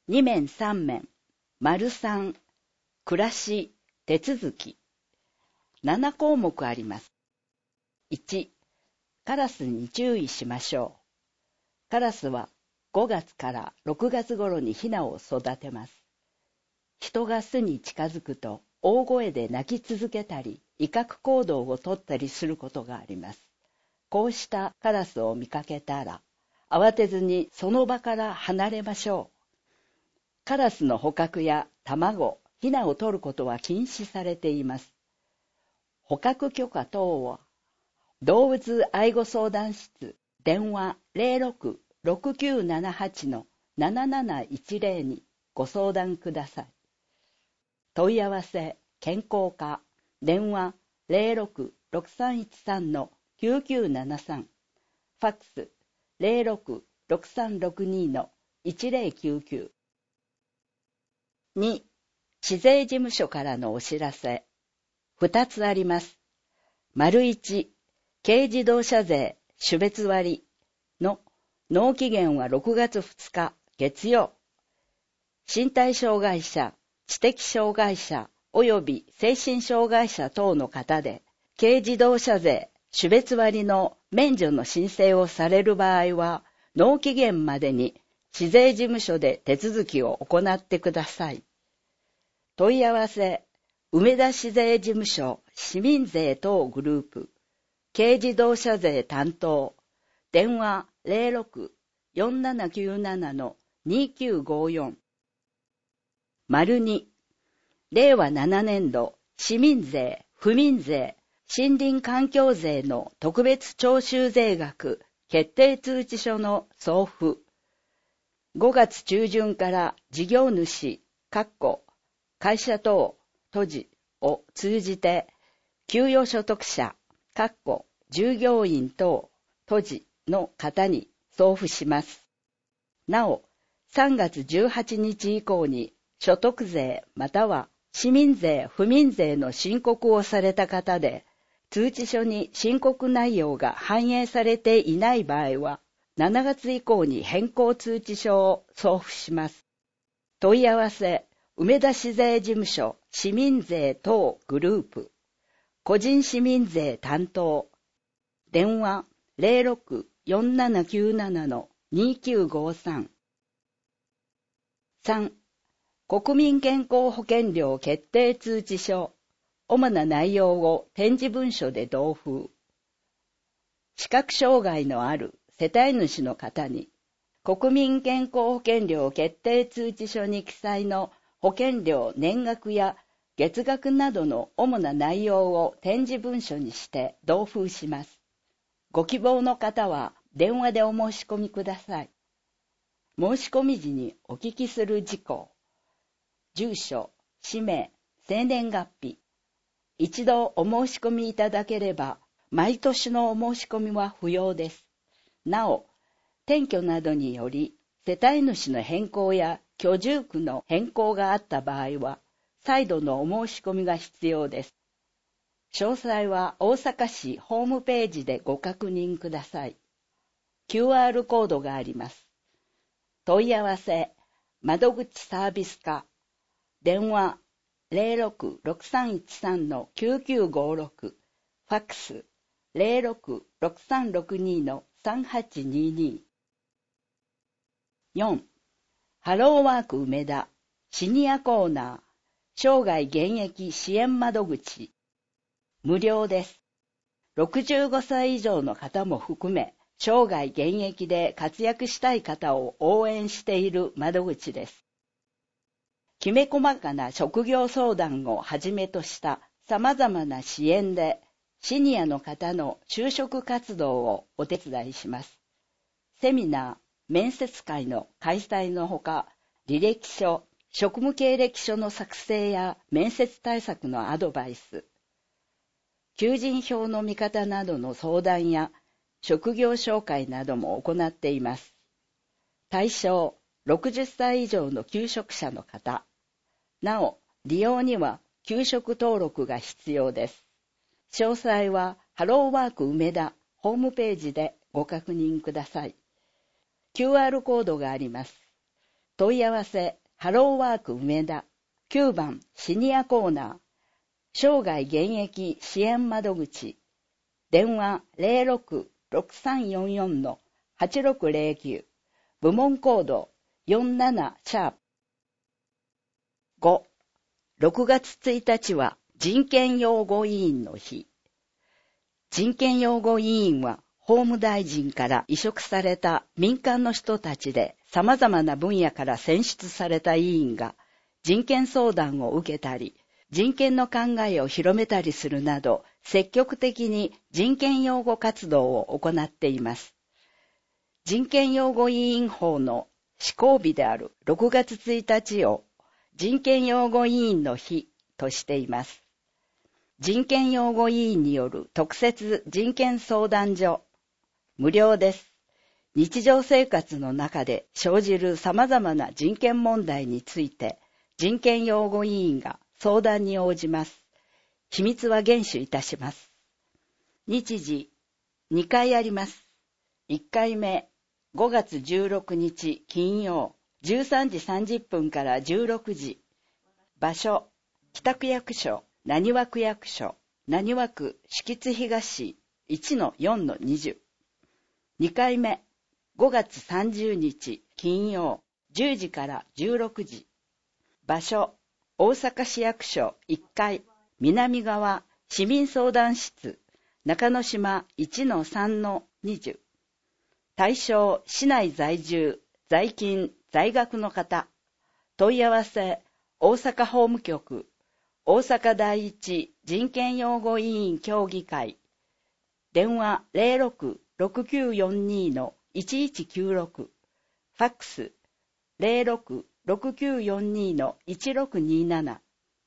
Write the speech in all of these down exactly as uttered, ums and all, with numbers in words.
に面さん面、丸さん、暮らし、手続き。なな項目あります。いち、カラスに注意しましょう。カラスはごがつからろくがつ頃にヒナを育てます。人が巣に近づくと大声で鳴き続けたり、威嚇行動をとったりすることがあります。こうしたカラスを見かけたら、慌てずにその場から離れましょう。カラスの捕獲や卵、ヒナを取ることは禁止されています。捕獲許可等は、動物愛護相談室、電話 ゼロろく ろくきゅうななはち のなななないちゼロ にご相談ください。問い合わせ、健康課、電話 ゼロろく ろくさんいちさん のきゅうきゅうななさん、ファックス ゼロろく ろくさんろくに のいちゼロきゅうきゅう。に、市税事務所からのお知らせ。ふたつあります。丸いち、軽自動車税種別割の納期限はろくがつふつか月曜。身体障害者、知的障害者及び精神障害者等の方で、軽自動車税種別割の免除の申請をされる場合は、納期限までに市税事務所で手続きを行ってください。問い合わせ、梅田市税事務所市民税等グループ、軽自動車税担当、電話 ゼロろく よんななきゅうなな のにきゅうごよん。丸に、れいわななねんど市民税、府民税、森林環境税の特別徴収税額決定通知書の送付。ごがつ中旬から事業主、会社等、都市を通じて、給与所得者、従業員等、都市の方に送付します。なお、さんがつじゅうはちにち以降に所得税または市民税、府民税の申告をされた方で、通知書に申告内容が反映されていない場合は、しちがつ以降に変更通知書を送付します。問い合わせ、梅田市税事務所市民税等グループ、個人市民税担当、電話 ゼロろく よんななきゅうなな のにきゅうごさん。さん、国民健康保険料決定通知書、主な内容を点字文書で同封。視覚障害のある世帯主の方に、国民健康保険料決定通知書に記載の保険料年額や月額などの主な内容を点字文書にして同封します。ご希望の方は電話でお申し込みください。申し込み時にお聞きする事項、住所、氏名、生年月日。一度お申し込みいただければ、毎年のお申し込みは不要です。なお、転居などにより、世帯主の変更や居住区の変更があった場合は、再度のお申し込みが必要です。詳細は大阪市ホームページでご確認ください。キューアール コードがあります。問い合わせ、窓口サービス課、電話 ゼロろく ろくさんいちさん のきゅうきゅうごろく、ファックス ゼロろく ろくさんろくに のさんはちにに。よん、ハローワーク梅田シニアコーナー生涯現役支援窓口、無料です。ろくじゅうごさい以上の方も含め、生涯現役で活躍したい方を応援している窓口です。きめ細かな職業相談をはじめとした様々な支援で、シニアの方の就職活動をお手伝いします。セミナー、面接会の開催のほか、履歴書、職務経歴書の作成や面接対策のアドバイス、求人票の見方などの相談や職業紹介なども行っています。対象、ろくじゅっさい以上の求職者の方。なお、利用には求職登録が必要です。詳細はハローワーク梅田ホームページでご確認ください。キューアール コードがあります。 問い合わせ、ハローワーク梅田、きゅうばんシニアコーナー、生涯現役支援窓口、電話 ゼロろく ろくさんよんよん はちろくゼロきゅう、部門コードよんじゅうななシャープ。ご、ろくがつついたちは人権擁護委員の日。人権擁護委員は法務大臣から委嘱された民間の人たちで様々な分野から選出された委員が人権相談を受けたり、人権の考えを広めたりするなど積極的に人権擁護活動を行っています。人権擁護委員法の施行日であるろくがつついたちを人権擁護委員の日としています。人権擁護委員による特設人権相談所、無料です。日常生活の中で生じる様々な人権問題について人権擁護委員が相談に応じます。秘密は厳守いたします。日時にかいあります。いっかいめごがつじゅうろくにち金曜じゅうさんじさんじゅっぷんからじゅうろくじ。場所北区役所浪速区役所浪速区敷津東市 いちのよんのにじゅう。にかいめごがつさんじゅうにち金曜じゅうじからじゅうろくじ。場所大阪市役所いっかい南側市民相談室中之島 いちのさんのにじゅう。対象市内在住在勤在学の方。問い合わせ大阪法務局大阪第一人権擁護委員協議会電話 ゼロろく ろくきゅうよんに のいちいちきゅうろく、ファックス ゼロろく ろくきゅうよんに のいちろくになな。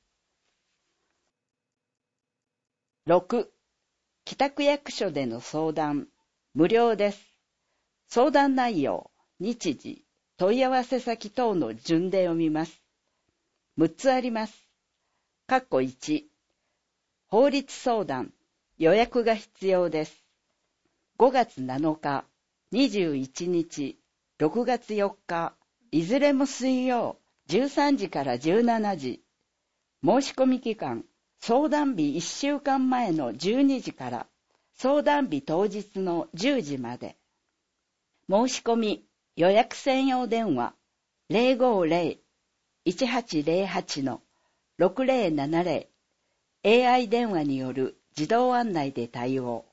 ろく、北区役所での相談、無料です。相談内容、日時、問い合わせ先等の順で読みます。むっつあります。括弧いち、法律相談、予約が必要です。ごがつなのか、にじゅういちにち、ろくがつよっか、いずれも水曜、じゅうさんじからじゅうしちじ。申し込み期間、相談日いっしゅうかんまえのじゅうにじから相談日当日のじゅうじまで。申し込み、予約専用電話 ゼロごゼロ いちはちゼロはち のろくゼロななゼロ エーアイ 電話による自動案内で対応。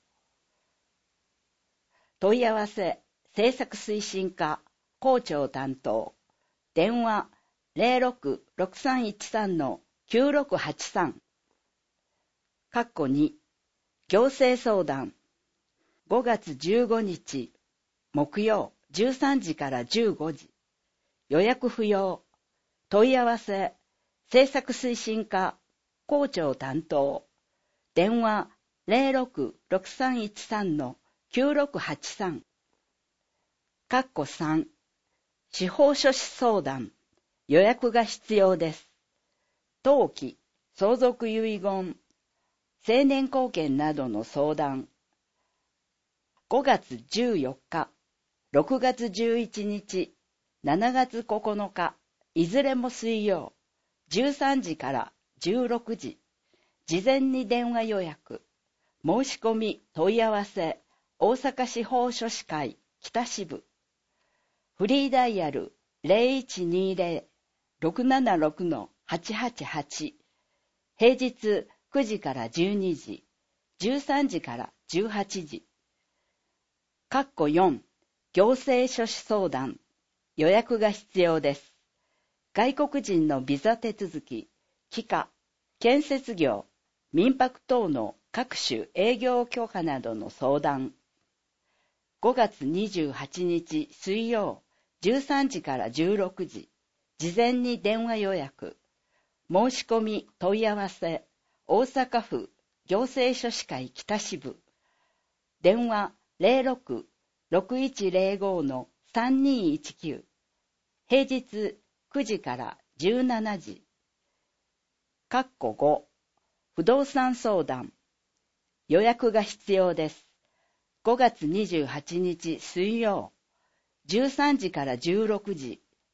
問い合わせ、政策推進課、校長担当、電話 ゼロろく ろくさんいちさん のきゅうろくはちさん。括弧に、行政相談、ごがつじゅうごにち、木曜じゅうさんじからじゅうごじ。予約不要。問い合わせ、政策推進課、校長担当、電話 ゼロろく ろくさんいちさん のきゅうろくはちさん。括弧さん、司法書士相談、予約が必要です。登記、相続遺言、成年後見などの相談。ごがつじゅうよっか、ろくがつじゅういちにち、しちがつここのか、いずれも水曜、じゅうさんじからじゅうろくじ。事前に電話予約。申し込み問い合わせ、大阪司法書士会北支部。フリーダイヤル ゼロいちにゼロ ろくななろく はちはちはち。平日くじからじゅうにじ、じゅうさんじからじゅうはちじ。括弧よん、行政書士相談、予約が必要です。外国人のビザ手続き、帰化、建設業、民泊等の各種営業許可などの相談。ごがつにじゅうはちにち水曜、じゅうさんじからじゅうろくじ、事前に電話予約。申し込み問い合わせ、大阪府行政書士会北支部。電話 ゼロろく ろくいちゼロご のさんにいちきゅう。平日くじからじゅうしちじ。括弧ご、不動産相談。予約が必要です。ごがつにじゅうはちにち水曜、じゅうさんじからじゅうろくじ。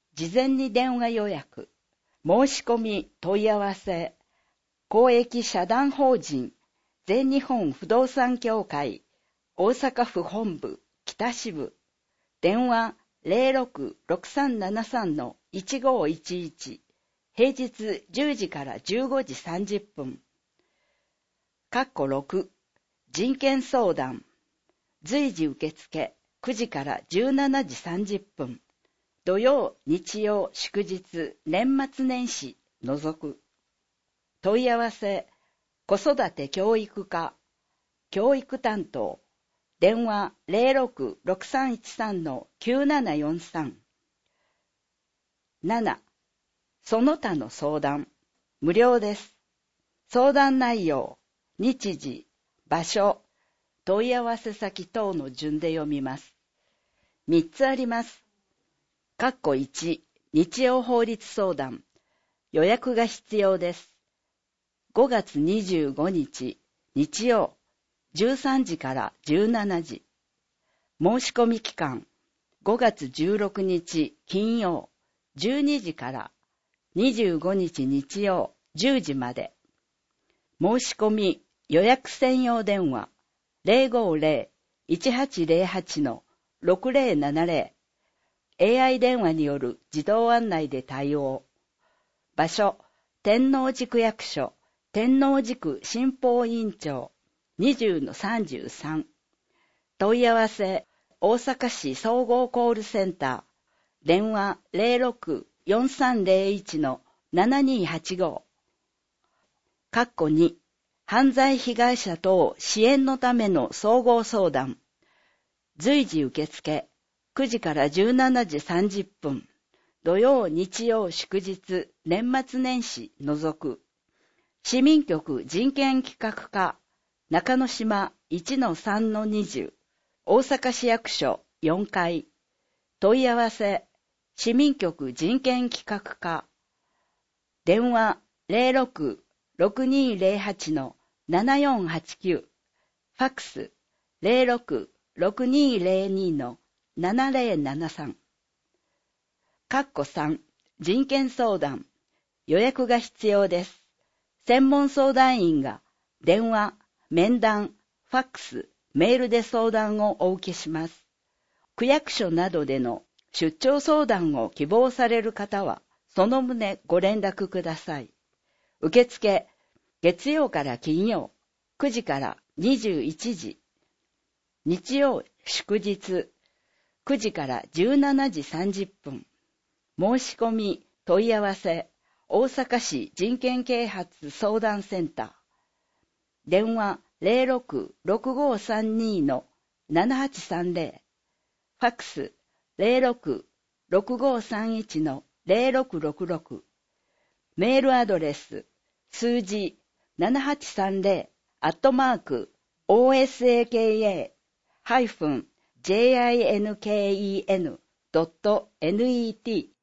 事前に電話予約、申し込み問い合わせ、公益社団法人全日本不動産協会大阪府本部北支部、電話 ゼロろく ろくさんななさん いちごいちいち、平日じゅうじからじゅうごじさんじゅっぷん。括弧ろく、人権相談、随時受付くじからじゅうしちじさんじゅっぷん。土曜、日曜、祝日、年末年始、除く。問い合わせ、子育て教育課、教育担当、電話 ゼロろく ろくさんいちさん きゅうななよんさん。なな、その他の相談、無料です。相談内容、日時、場所、問い合わせ先等の順で読みます。みっつあります。括弧いち、日曜法律相談、予約が必要です。ごがつにじゅうごにち、日曜、じゅうさんじからじゅうしちじ。申し込み期間、ごがつじゅうろくにち金曜、じゅうにじからにじゅうごにち日曜、じゅうじまで。申し込み予約専用電話 ゼロごゼロ いちはちゼロはち ろくゼロななゼロ。エーアイ 電話による自動案内で対応。場所、天王寺区役所、天王寺区新報委員長 にじゅうのさんじゅうさん。問い合わせ、大阪市総合コールセンター、電話 ゼロろく よんさんゼロいち ななにはちご。括弧に、犯罪被害者等支援のための総合相談。随時受付、くじからじゅうしちじさんじゅっぷん。土曜、日曜、祝日、年末年始、除く。市民局人権企画課、中之島 いちのさんのにじゅう。大阪市役所よんかい。問い合わせ、市民局人権企画課。電話 ゼロろく ろくにゼロはち ななよんはちきゅう。ファックス ゼロろく ろくにゼロに ななゼロななさん。括弧さん、人権相談。予約が必要です。専門相談員が電話、面談、ファックス、メールで相談をお受けします。区役所などでの出張相談を希望される方は、その旨ご連絡ください。受付、月曜から金曜、くじからにじゅういちじ。日曜、祝日、くじからじゅうしちじさんじゅっぷん。申し込み、問い合わせ、大阪市人権啓発相談センター。電話 ゼロろく ろくごさんに ななはちさんゼロ。ファックス ゼロろく ろくごさんいち ゼロろくろくろく。メールアドレス、数字ななはちさんゼロアットマーク オーエスエーケーエー ジェイアイエヌケーイーエヌ ドットネット